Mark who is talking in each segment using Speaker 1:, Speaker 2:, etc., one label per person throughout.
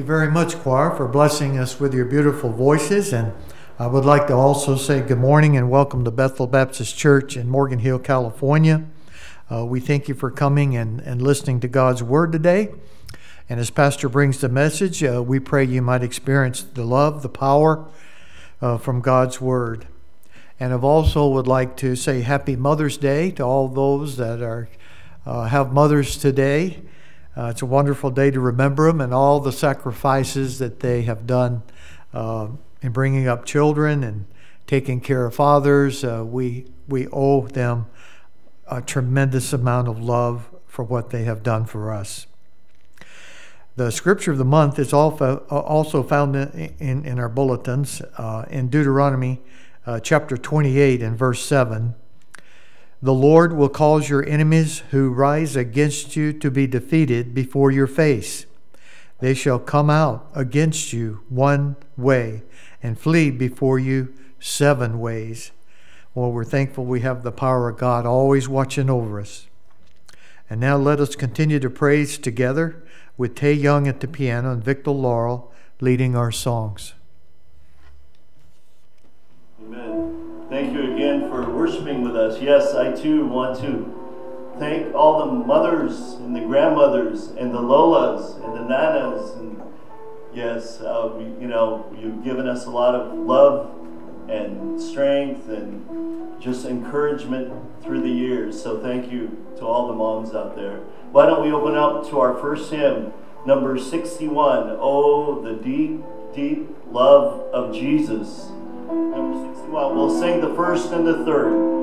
Speaker 1: you very much, choir, for blessing us with your beautiful voices. And I would like to also say good morning and welcome to Bethel Baptist Church in Morgan Hill, California. We thank you for coming and listening to God's Word today. And as Pastor brings the message, we pray you might experience the love, the power from God's Word. And I've also would like to say Happy Mother's Day to all those that have mothers today. It's a wonderful day to remember them and all the sacrifices that they have done in bringing up children and taking care of fathers. We owe them a tremendous amount of love for what they have done for us. The scripture of the month is also found in our bulletins in Deuteronomy chapter 28 and verse 7. The Lord will cause your enemies who rise against you to be defeated before your face. They shall come out against you one way and flee before you 7 ways. Well, we're thankful we have the power of God always watching over us. And now let us continue to praise together with Tay Young at the piano and Victor Laurel leading our songs.
Speaker 2: Amen. Thank you again for worshiping with us. Yes, I too want to thank all the mothers and the grandmothers and the Lolas and the Nanas. And yes, you've given us a lot of love and strength and just encouragement through the years. So thank you to all the moms out there. Why don't we open up to our first hymn, number 61, Oh, the Deep, Deep Love of Jesus. Number 61. We'll sing the first and the third.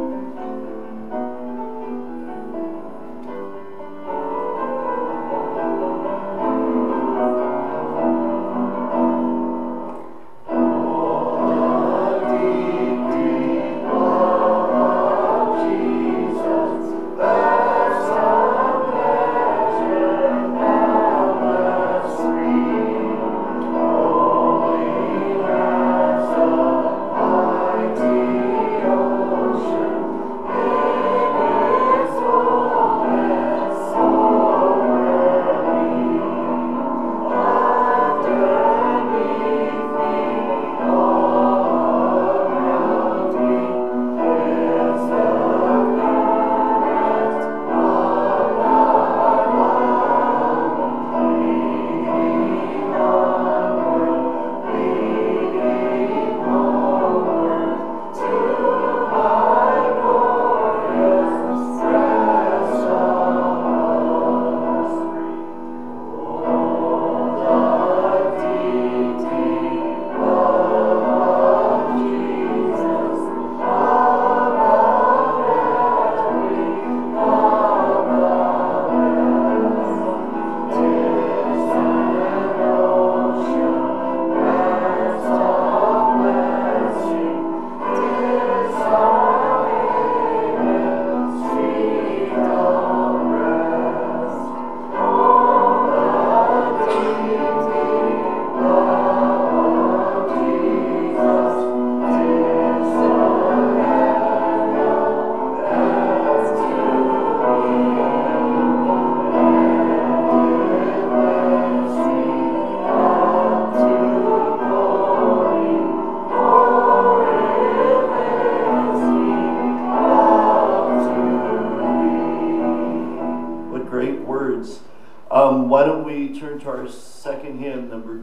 Speaker 2: Why don't we turn to our second hymn, number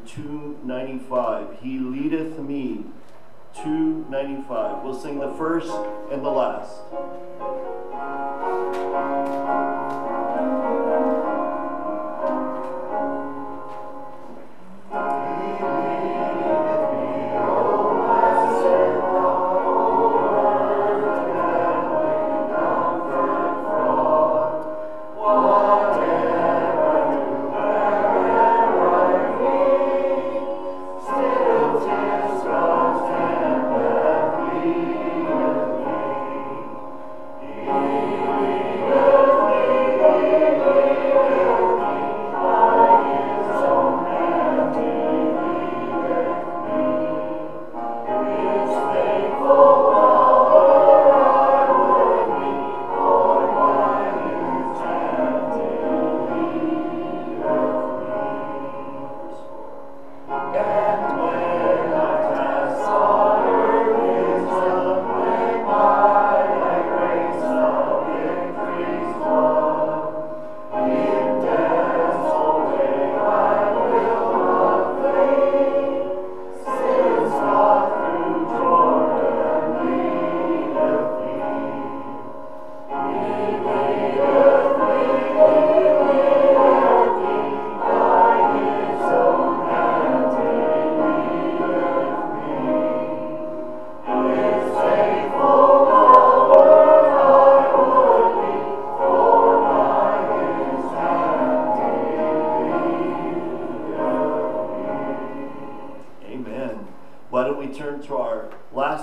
Speaker 2: 295, He Leadeth Me, 295. We'll sing the first and the last.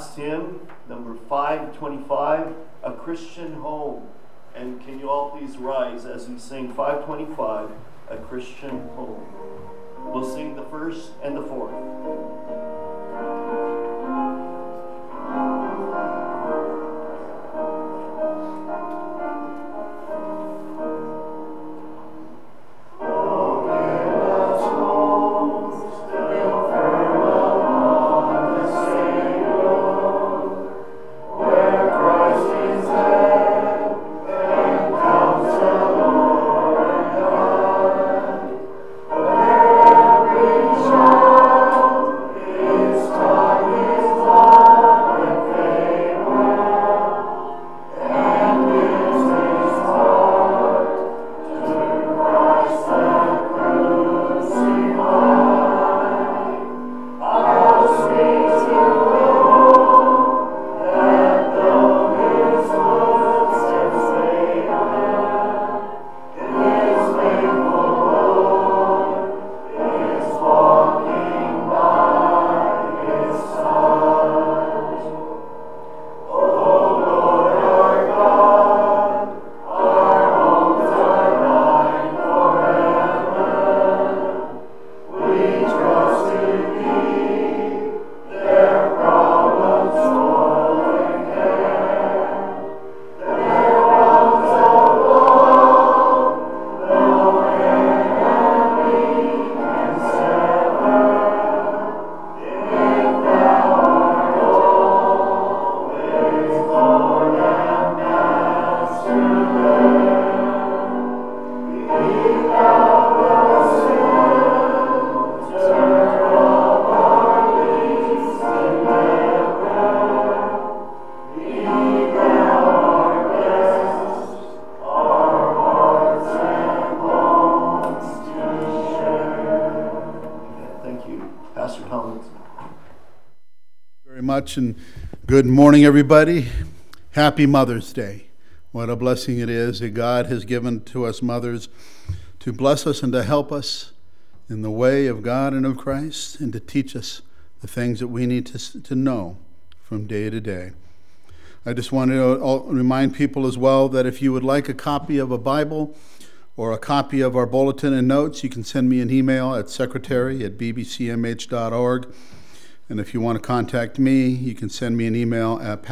Speaker 2: last hymn, number 525, A Christian Home. And can you all please rise as we sing 525, A Christian Home. We'll sing the first and the fourth.
Speaker 3: Much and good morning, everybody. Happy Mother's Day. What a blessing it is that God has given to us mothers to bless us and to help us in the way of God and of Christ and to teach us the things that we need to know from day to day. I just want to remind people as well that if you would like a copy of a Bible or a copy of our bulletin and notes, you can send me an email at secretary@bbcmh.org. And if you want to contact me, you can send me an email at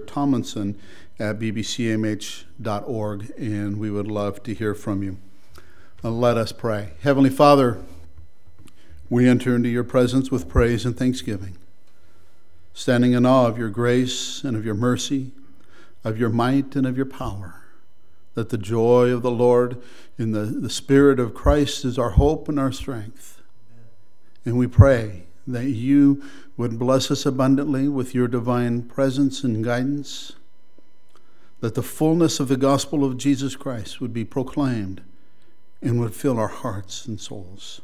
Speaker 3: pastortomlinson@bbcmh.org, and we would love to hear from you. Let us pray. Heavenly Father, we enter into your presence with praise and thanksgiving, standing in awe of your grace and of your mercy, of your might and of your power, that the joy of the Lord in the Spirit of Christ is our hope and our strength. And we pray that you would bless us abundantly with your divine presence and guidance, that the fullness of the gospel of Jesus Christ would be proclaimed and would fill our hearts and souls.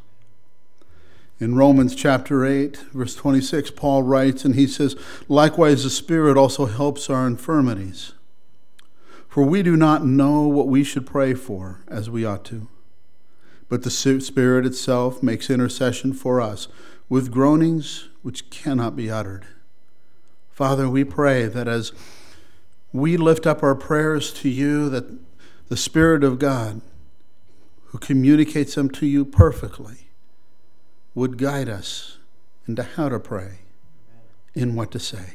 Speaker 3: In Romans chapter 8, verse 26, Paul writes, and he says, "Likewise the Spirit also helps our infirmities, for we do not know what we should pray for as we ought to, but the Spirit itself makes intercession for us with groanings which cannot be uttered." Father, we pray that as we lift up our prayers to you, that the Spirit of God, who communicates them to you perfectly, would guide us into how to pray and what to say.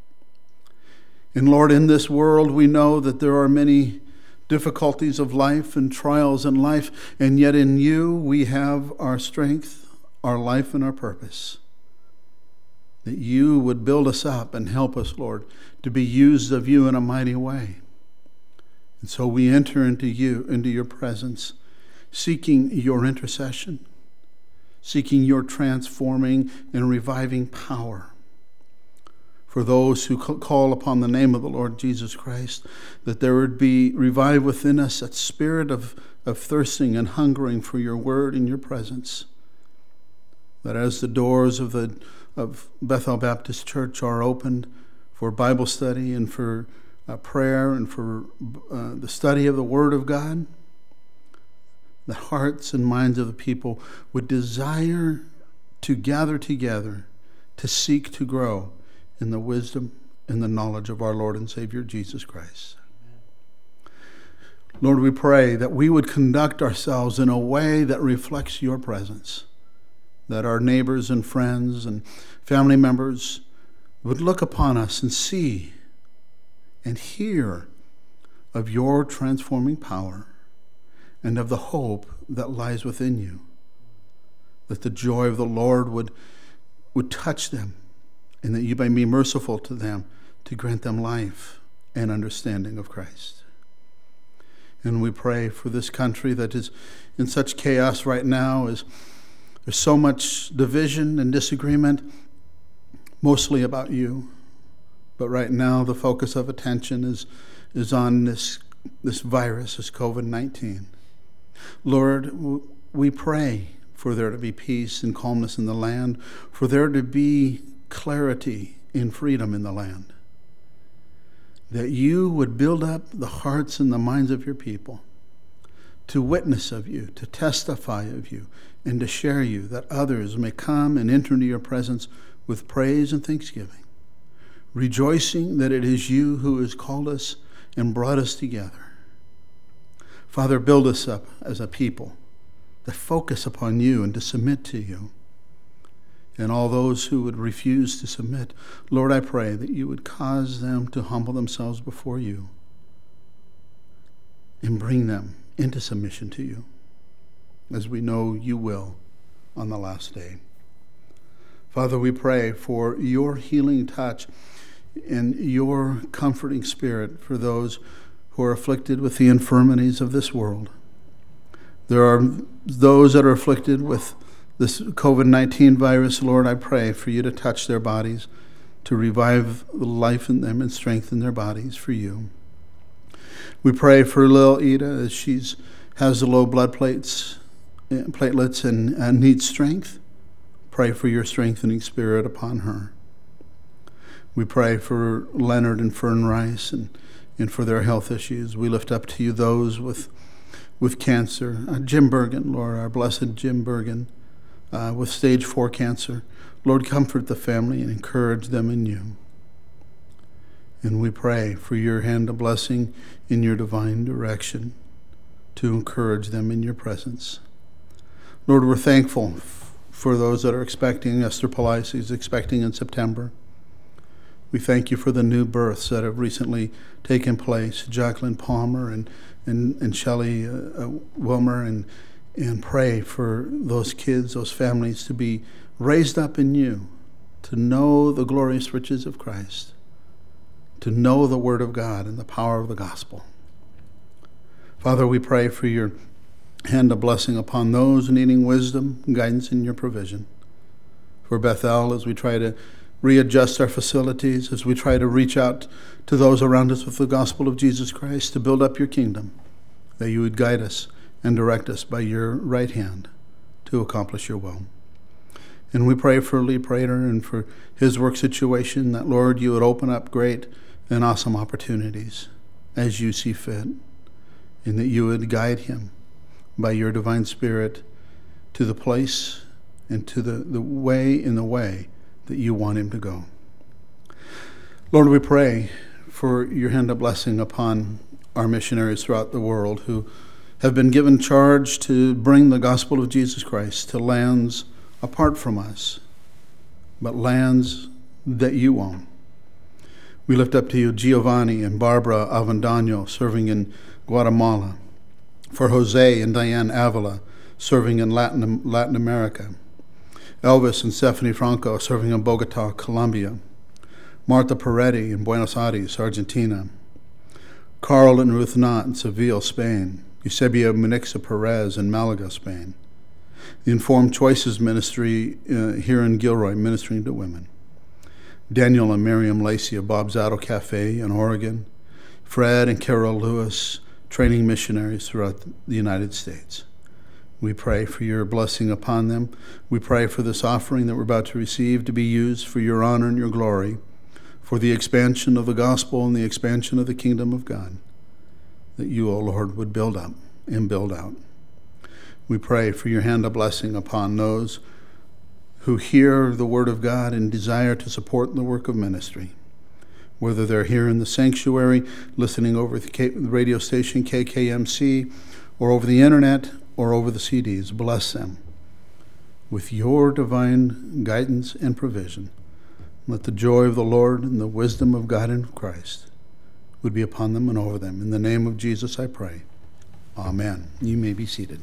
Speaker 3: And Lord, in this world, we know that there are many difficulties of life and trials in life, and yet in you we have our strength, our life, and our purpose. That you would build us up and help us, Lord, to be used of you in a mighty way. And so we enter into your presence, seeking your intercession, seeking your transforming and reviving power for those who call upon the name of the Lord Jesus Christ, that there would be revived within us that spirit of thirsting and hungering for your word and your presence. That as the doors of Bethel Baptist Church are opened for Bible study and for prayer and for the study of the Word of God, the hearts and minds of the people would desire to gather together to seek to grow in the wisdom in the knowledge of our Lord and Savior Jesus Christ. Lord, we pray that we would conduct ourselves in a way that reflects your presence, that our neighbors and friends and family members would look upon us and see and hear of your transforming power and of the hope that lies within you, that the joy of the Lord would touch them, and that you may be merciful to them to grant them life and understanding of Christ. And we pray for this country that is in such chaos right now, as there's so much division and disagreement, mostly about you. But right now the focus of attention is on this virus, this COVID-19. Lord, we pray for there to be peace and calmness in the land, for there to be clarity and freedom in the land, that you would build up the hearts and the minds of your people to witness of you, to testify of you, and to share you, that others may come and enter into your presence with praise and thanksgiving, rejoicing that it is you who has called us and brought us together. Father, build us up as a people that focus upon you and to submit to you. And all those who would refuse to submit, Lord, I pray that you would cause them to humble themselves before you and bring them into submission to you, as we know you will on the last day. Father, we pray for your healing touch and your comforting spirit for those who are afflicted with the infirmities of this world. There are those that are afflicted with this COVID-19 virus. Lord, I pray for you to touch their bodies, to revive the life in them and strengthen their bodies for you. We pray for little Ida as she has the low blood platelets and needs strength. Pray for your strengthening spirit upon her. We pray for Leonard and Fern Rice and for their health issues. We lift up to you those with cancer. Jim Bergen, Lord, our blessed Jim Bergen, with stage 4 cancer. Lord, comfort the family and encourage them in you. And we pray for your hand of blessing in your divine direction to encourage them in your presence. Lord, we're thankful for those that are expecting. Esther Police is expecting in September. We thank you for the new births that have recently taken place, Jacqueline Palmer and Shelley Wilmer, and pray for those kids, those families to be raised up in you, to know the glorious riches of Christ, to know the Word of God and the power of the gospel. Father, we pray for your hand of blessing upon those needing wisdom, guidance, and your provision. For Bethel, as we try to readjust our facilities, as we try to reach out to those around us with the gospel of Jesus Christ, to build up your kingdom, that you would guide us and direct us by your right hand to accomplish your will. And we pray for Lee Prater and for his work situation, that, Lord, you would open up great and awesome opportunities as you see fit, and that you would guide him by your divine spirit to the place and to the way that you want him to go. Lord, we pray for your hand of blessing upon our missionaries throughout the world who have been given charge to bring the gospel of Jesus Christ to lands apart from us, but lands that you own. We lift up to you Giovanni and Barbara Avendano serving in Guatemala, for Jose and Diane Avila serving in Latin America, Elvis and Stephanie Franco serving in Bogota, Colombia, Martha Peretti in Buenos Aires, Argentina, Carl and Ruth Knott in Seville, Spain, Eusebio Munixa Perez in Malaga, Spain, the Informed Choices Ministry here in Gilroy, ministering to women, Daniel and Miriam Lacey of Bob's Auto Cafe in Oregon, Fred and Carol Lewis, training missionaries throughout the United States. We pray for your blessing upon them. We pray for this offering that we're about to receive to be used for your honor and your glory, for the expansion of the gospel and the expansion of the kingdom of God, that you, O Lord, would build up and build out. We pray for your hand of blessing upon those who hear the word of God and desire to support the work of ministry. whether they're here in the sanctuary, listening over the radio station KKMC, or over the internet, or over the CDs. Bless them with your divine guidance and provision. Let the joy of the Lord and the wisdom of God in Christ would be upon them and over them. In the name of Jesus I pray. Amen. You may be seated.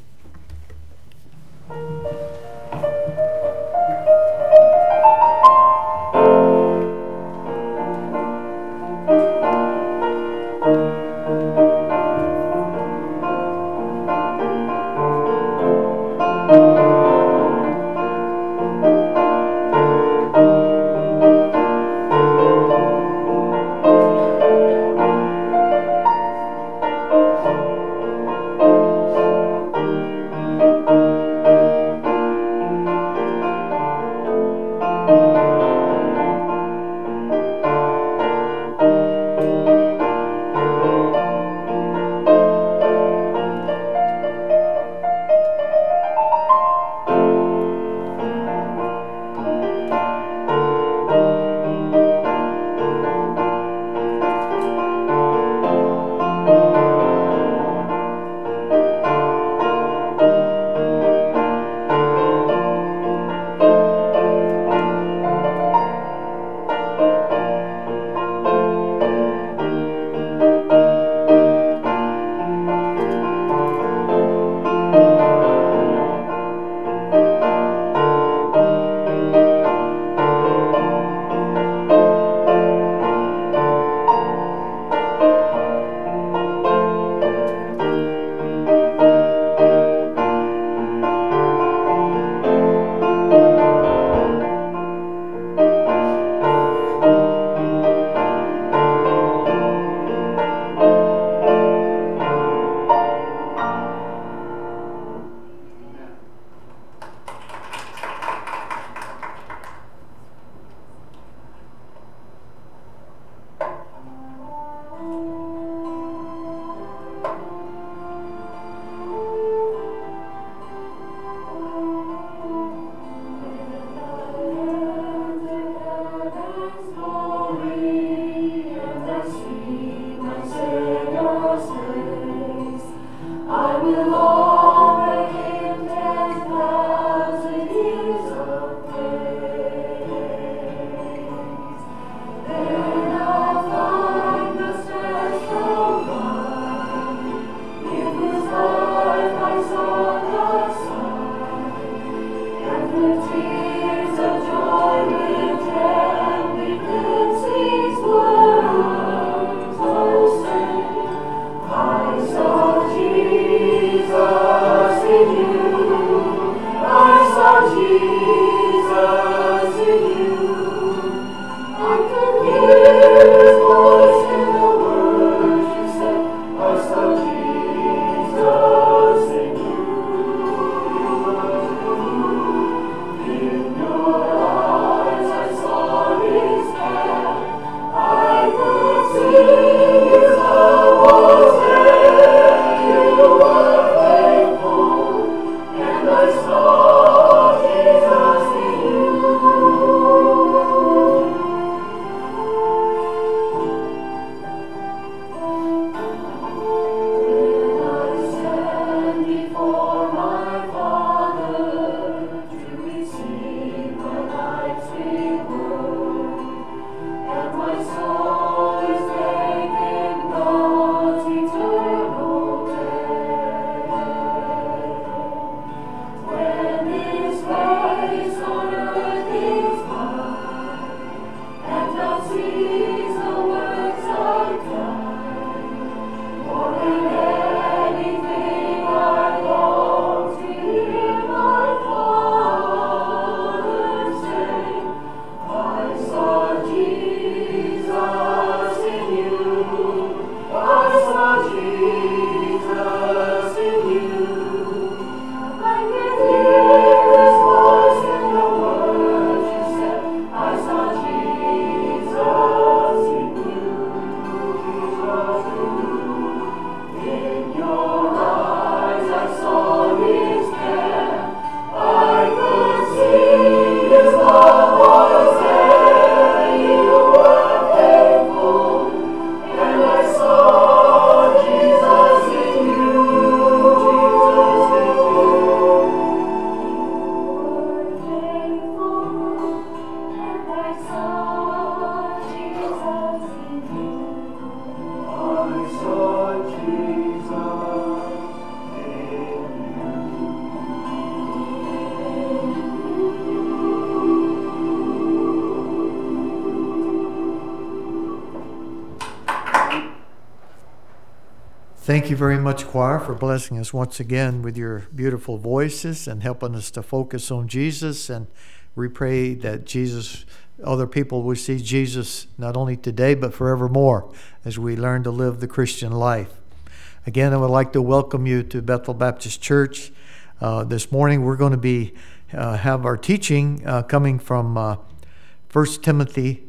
Speaker 1: Thank you very much, choir, for blessing us once again with your beautiful voices and helping us to focus on Jesus. And we pray that other people will see Jesus not only today but forevermore as we learn to live the Christian life. Again, I would like to welcome you to Bethel Baptist Church. This morning we're going to be have our teaching coming from 2 Timothy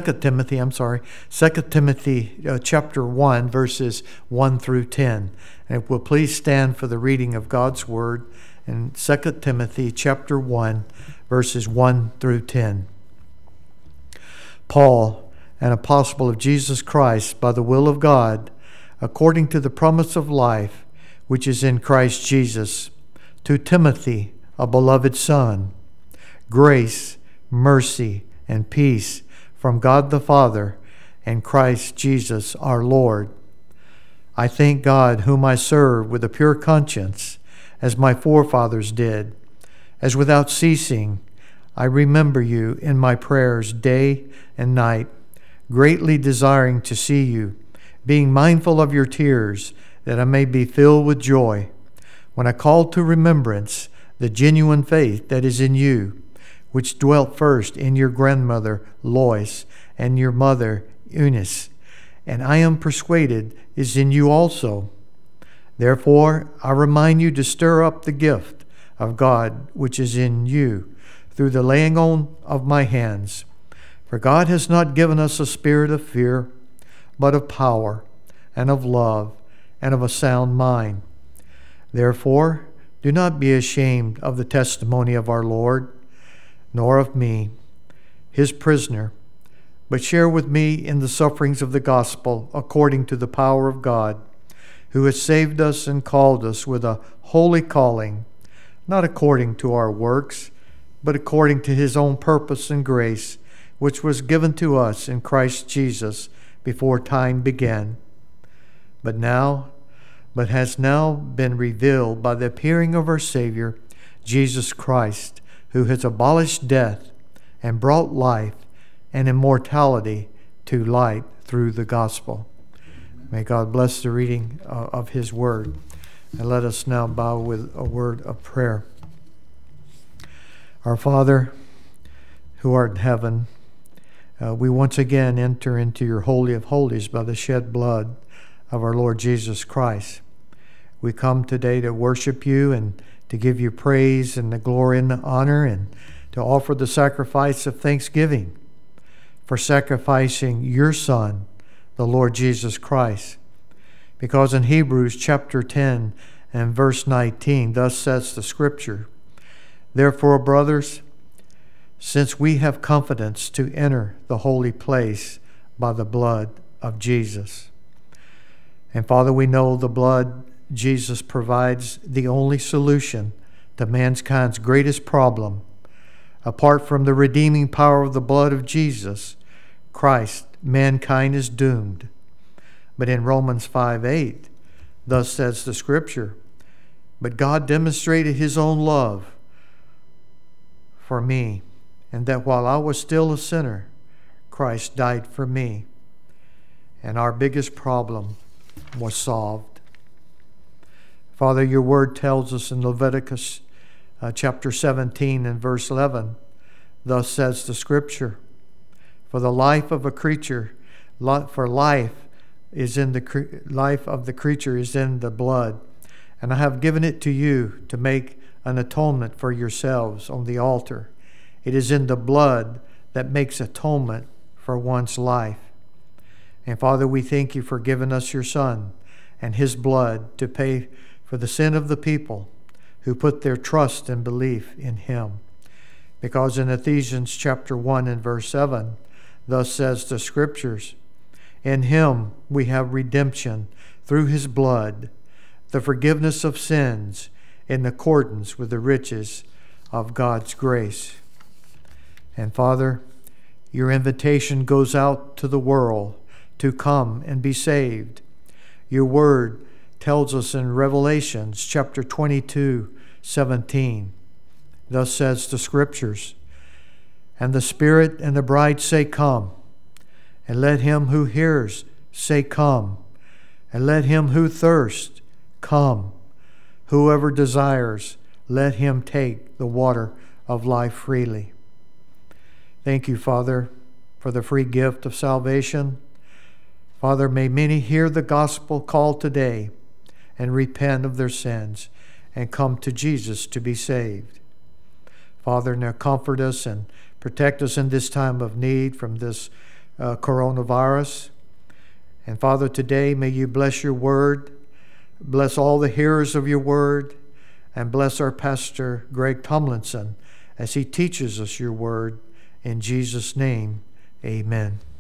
Speaker 1: chapter 1, verses 1 through 10. And if we'll please stand for the reading of God's Word in 2 Timothy chapter 1, verses 1 through 10. Paul, an apostle of Jesus Christ, by the will of God, according to the promise of life which is in Christ Jesus, to Timothy, a beloved son, grace, mercy, and peace from God the Father and Christ Jesus our Lord. I thank God, whom I serve with a pure conscience, as my forefathers did, as without ceasing I remember you in my prayers day and night, greatly desiring to see you, being mindful of your tears, that I may be filled with joy, when I call to remembrance the genuine faith that is in you, which dwelt first in your grandmother Lois and your mother Eunice, and I am persuaded is in you also. Therefore I remind you to stir up the gift of God which is in you through the laying on of my hands. For God has not given us a spirit of fear, but of power and of love and of a sound mind. Therefore do not be ashamed of the testimony of our Lord, nor of me, his prisoner, but share with me in the sufferings of the gospel according to the power of God, who has saved us and called us with a holy calling, not according to our works, but according to his own purpose and grace, which was given to us in Christ Jesus before time began, but has now been revealed by the appearing of our Savior, Jesus Christ, who has abolished death and brought life and immortality to light through the gospel. May God bless the reading of his word. And let us now bow with a word of prayer. Our Father, who art in heaven, we once again enter into your Holy of Holies by the shed blood of our Lord Jesus Christ. We come today to worship you and to give you praise and the glory and the honor, and to offer the sacrifice of thanksgiving for sacrificing your Son, the Lord Jesus Christ. Because in Hebrews chapter 10 and verse 19, thus says the Scripture, Therefore, brothers, since we have confidence to enter the holy place by the blood of Jesus. And Father, we know the blood Jesus provides the only solution to mankind's greatest problem. Apart from the redeeming power of the blood of Jesus Christ, mankind is doomed. But in Romans 5:8, thus says the Scripture, But God demonstrated his own love for me, and that while I was still a sinner, Christ died for me. And our biggest problem was solved. Father, your word tells us in Leviticus chapter 17 and verse 11, thus says the Scripture, For the life of a creature, for life is in the life of the creature is in the blood, and I have given it to you to make an atonement for yourselves on the altar. It is in the blood that makes atonement for one's life. And Father, we thank you for giving us your Son and his blood to pay for the sin of the people who put their trust and belief in him. Because in Ephesians chapter 1 and verse 7, thus says the Scriptures, In him we have redemption through his blood, the forgiveness of sins in accordance with the riches of God's grace. And Father, your invitation goes out to the world to come and be saved. Your word tells us in Revelations chapter 22:17, thus says the Scriptures, And the Spirit and the bride say, Come. And let him who hears say, Come. And let him who thirsts come. Whoever desires, let him take the water of life freely. Thank you, Father, for the free gift of salvation. Father, may many hear the gospel call today and repent of their sins and come to Jesus to be saved. Father, now comfort us and protect us in this time of need from this coronavirus. And Father, today may you bless your word, bless all the hearers of your word, and bless our pastor, Greg Tomlinson, as he teaches us your word. In Jesus' name, amen.